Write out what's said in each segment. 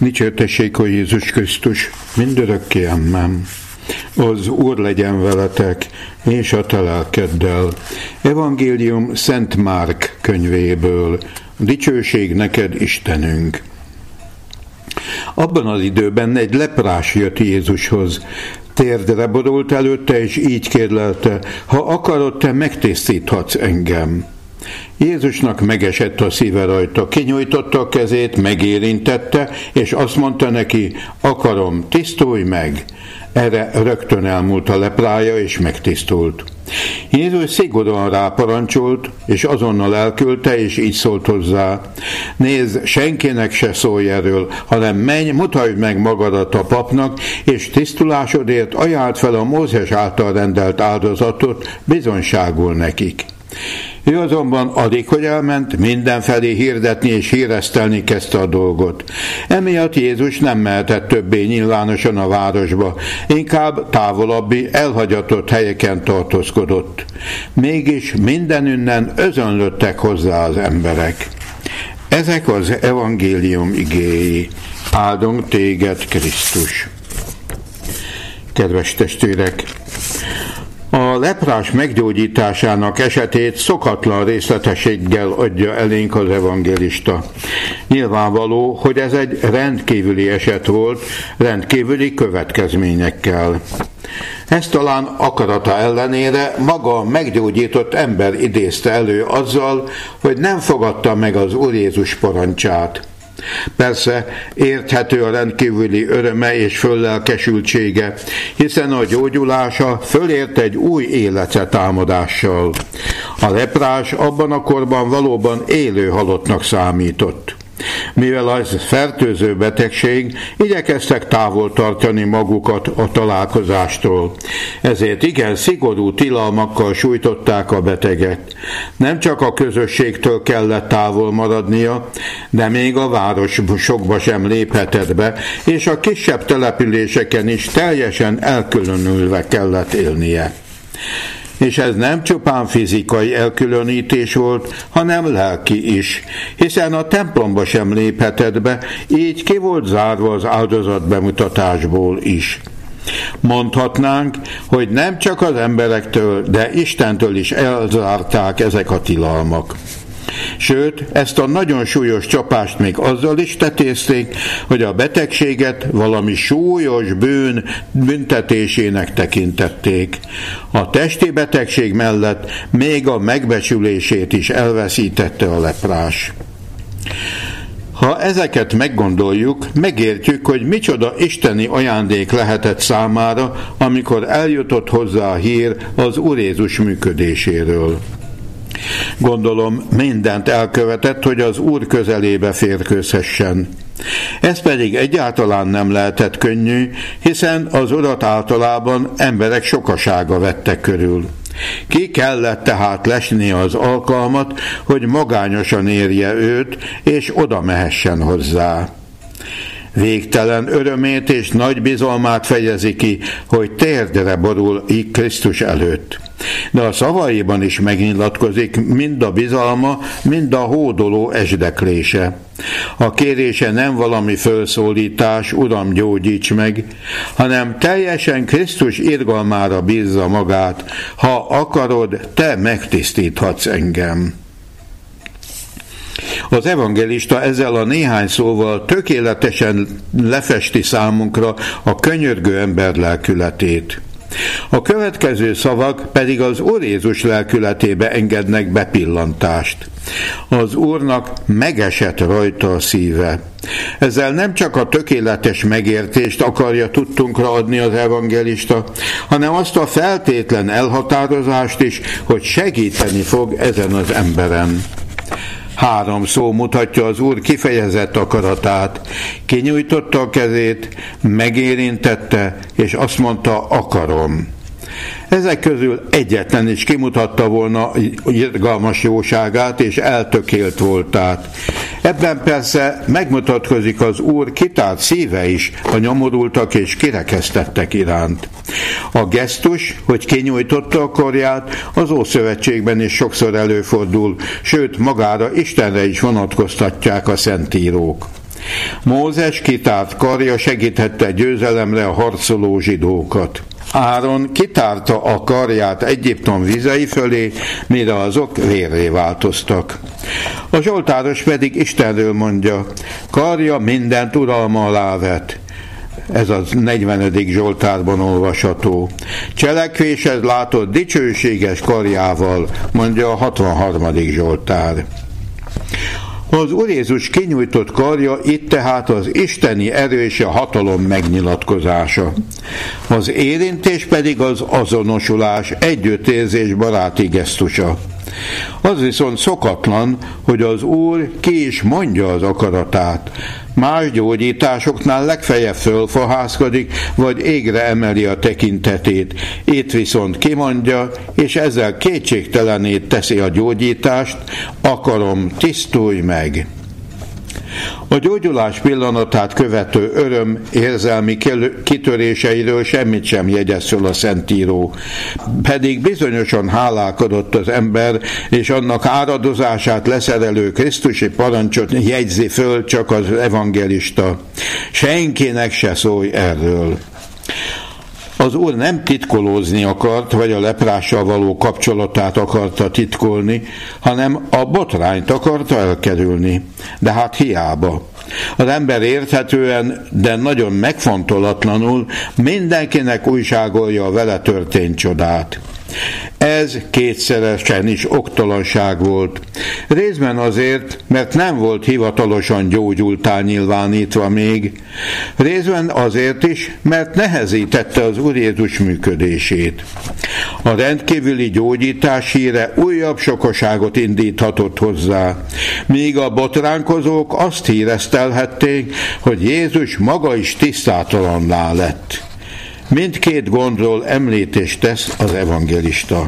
Dicsértessék a Jézus Krisztus, mindörökké amen. Az Úr legyen veletek, és a te lelkeddel. Evangélium Szent Márk könyvéből. Dicsőség neked, Istenünk! Abban az időben egy leprás jött Jézushoz. Térdre borult előtte, és így kérlelte: ha akarod, te megtisztíthatsz engem. Jézusnak megesett a szíve rajta, kinyújtotta a kezét, megérintette, és azt mondta neki: akarom, tisztulj meg! Erre rögtön elmúlt a leprája, és megtisztult. Jézus szigorúan ráparancsolt, és azonnal elküldte, és így szólt hozzá: nézd, senkinek se szólj erről, hanem menj, mutasd meg magadat a papnak, és tisztulásodért ajánld fel a Mózes által rendelt áldozatot bizonyságul nekik. Ő azonban alig, hogy elment, mindenfelé hirdetni és híresztelni kezdte a dolgot. Emiatt Jézus nem mehetett többé nyilvánosan a városba, inkább távolabbi, elhagyatott helyeken tartózkodott. Mégis mindenünnen özönlöttek hozzá az emberek. Ezek az evangélium igéi. Áldunk téged, Krisztus! Kedves testvérek! A leprás meggyógyításának esetét szokatlan részletességgel adja elénk az evangélista. Nyilvánvaló, hogy ez egy rendkívüli eset volt, rendkívüli következményekkel. Ez talán akarata ellenére maga a meggyógyított ember idézte elő azzal, hogy nem fogadta meg az Úr Jézus parancsát. Persze érthető a rendkívüli öröme és föllelkesültsége, hiszen a gyógyulása fölért egy új életetámadással. A leprás abban a korban valóban élő halottnak számított. Mivel az fertőző betegség, igyekeztek távol tartani magukat a találkozástól. Ezért igen szigorú tilalmakkal sújtották a beteget. Nem csak a közösségtől kellett távol maradnia, de még a városokba sem léphetett be, és a kisebb településeken is teljesen elkülönülve kellett élnie. És ez nem csupán fizikai elkülönítés volt, hanem lelki is, hiszen a templomba sem léphetett be, így ki volt zárva az áldozatbemutatásból is. Mondhatnánk, hogy nem csak az emberektől, de Istentől is elzárták ezek a tilalmak. Sőt, ezt a nagyon súlyos csapást még azzal is tetézték, hogy a betegséget valami súlyos bűn büntetésének tekintették. A testi betegség mellett még a megbecsülését is elveszítette a leprás. Ha ezeket meggondoljuk, megértjük, hogy micsoda isteni ajándék lehetett számára, amikor eljutott hozzá a hír az Úr Jézus működéséről. Gondolom, mindent elkövetett, hogy az Úr közelébe férkőzhessen. Ez pedig egyáltalán nem lehetett könnyű, hiszen az Urat általában emberek sokasága vette körül. Ki kellett tehát lesnie az alkalmat, hogy magányosan érje őt, és oda mehessen hozzá. Végtelen örömét és nagy bizalmát fejezi ki, hogy térdre borul Krisztus előtt. De a szavaiban is megnyilatkozik mind a bizalma, mind a hódoló esdeklése. A kérése nem valami fölszólítás, Uram, gyógyíts meg, hanem teljesen Krisztus irgalmára bízza magát: ha akarod, te megtisztíthatsz engem. Az evangélista ezzel a néhány szóval tökéletesen lefesti számunkra a könyörgő ember lelkületét. A következő szavak pedig az Úr Jézus lelkületébe engednek bepillantást. Az Úrnak megesett rajta a szíve. Ezzel nem csak a tökéletes megértést akarja tudtunkra adni az evangélista, hanem azt a feltétlen elhatározást is, hogy segíteni fog ezen az emberen. 3 szó mutatja az Úr kifejezett akaratát. Kinyújtotta a kezét, megérintette, és azt mondta: akarom. Ezek közül egyetlen is kimutatta volna irgalmas jóságát és eltökélt voltát. Ebben persze megmutatkozik az Úr kitárt szíve is a nyomorultak és kirekesztettek iránt. A gesztus, hogy kinyújtotta a karját, az Ószövetségben is sokszor előfordul, sőt magára, Istenre is vonatkoztatják a szentírók. Mózes kitárt karja segítette győzelemre a harcoló zsidókat. Áron kitárta a karját Egyiptom vizei fölé, mire azok vérré változtak. A zsoltáros pedig Istenről mondja, karja mindent uralma alá vett. Ez a 40. Zsoltárban olvasható. Cselekvésed látott dicsőséges karjával, mondja a 63. Zsoltár. Az Úr Jézus kinyújtott karja itt tehát az isteni erő és a hatalom megnyilatkozása. Az érintés pedig az azonosulás, együttérzés baráti gesztusa. Az viszont szokatlan, hogy az Úr ki is mondja az akaratát. Más gyógyításoknál legfeljebb fölfohászkodik, vagy égre emeli a tekintetét. Itt viszont kimondja, és ezzel kétségtelenné teszi a gyógyítást, akarom, tisztulj meg. A gyógyulás pillanatát követő öröm érzelmi kitöréseiről semmit sem jegyez föl a Szentíró. Pedig bizonyosan hálálkodott az ember, és annak áradozását leszerelő krisztusi parancsot jegyzi föl csak az evangelista. Senkinek se szólj erről. Az Úr nem titkolózni akart, vagy a leprással való kapcsolatát akarta titkolni, hanem a botrányt akarta elkerülni. De hát hiába. Az ember érthetően, de nagyon megfontolatlanul mindenkinek újságolja a vele történt csodát. Ez kétszeresen is oktalanság volt. Részben azért, mert nem volt hivatalosan gyógyultá nyilvánítva még. Részben azért is, mert nehezítette az Úr Jézus működését. A rendkívüli gyógyítás híre újabb sokaságot indíthatott hozzá, míg a botránkozók azt híresztelhették, hogy Jézus maga is tisztátalanná lett. Mindkét gondról említést tesz az evangelista.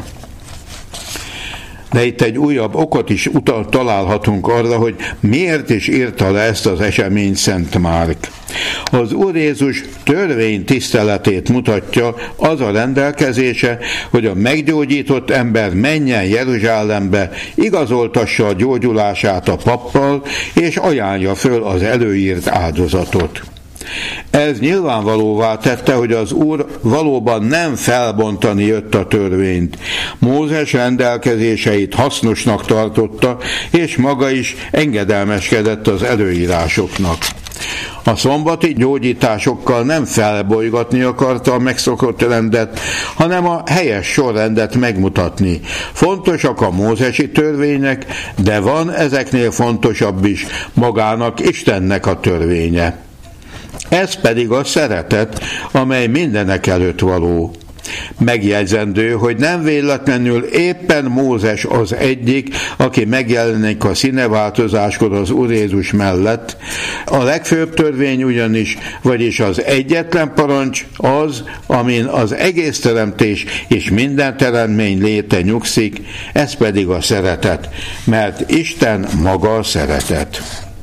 De itt egy újabb okot is találhatunk arra, hogy miért is írta le ezt az eseményt Szent Márk. Az Úr Jézus törvény tiszteletét mutatja az a rendelkezése, hogy a meggyógyított ember menjen Jeruzsálembe, igazoltassa a gyógyulását a pappal, és ajánlja föl az előírt áldozatot. Ez nyilvánvalóvá tette, hogy az Úr valóban nem felbontani jött a törvényt. Mózes rendelkezéseit hasznosnak tartotta, és maga is engedelmeskedett az előírásoknak. A szombati gyógyításokkal nem felbolygatni akarta a megszokott rendet, hanem a helyes sorrendet megmutatni. Fontosak a mózesi törvények, de van ezeknél fontosabb is, magának Istennek a törvénye. Ez pedig a szeretet, amely mindenek előtt való. Megjegyzendő, hogy nem véletlenül éppen Mózes az egyik, aki megjelenik a színeváltozáskor az Úr Jézus mellett. A legfőbb törvény ugyanis, vagyis az egyetlen parancs az, amin az egész teremtés és minden teremtmény léte nyugszik, ez pedig a szeretet, mert Isten maga a szeretet.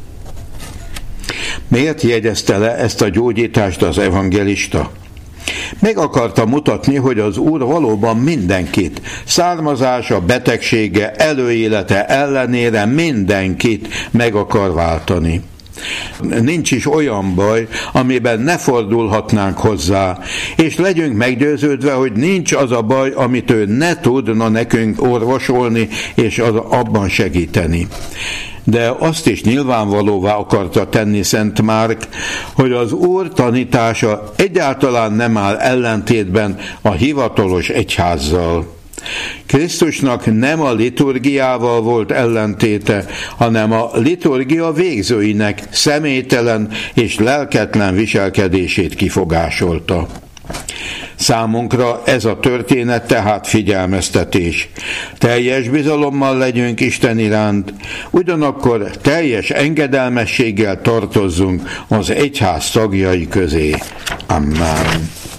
Miért jegyezte le ezt a gyógyítást az evangelista? Meg akarta mutatni, hogy az Úr valóban mindenkit, származása, betegsége, előélete ellenére mindenkit meg akar váltani. Nincs is olyan baj, amiben ne fordulhatnánk hozzá, és legyünk meggyőződve, hogy nincs az a baj, amit ő ne tudna nekünk orvosolni, és abban segíteni. De azt is nyilvánvalóvá akarta tenni Szent Márk, hogy az Úr tanítása egyáltalán nem áll ellentétben a hivatalos egyházzal. Krisztusnak nem a liturgiával volt ellentéte, hanem a liturgia végzőinek személytelen és lelketlen viselkedését kifogásolta. Számunkra ez a történet tehát figyelmeztetés. Teljes bizalommal legyünk Isten iránt, ugyanakkor teljes engedelmességgel tartozzunk az egyház tagjai közé. Amen.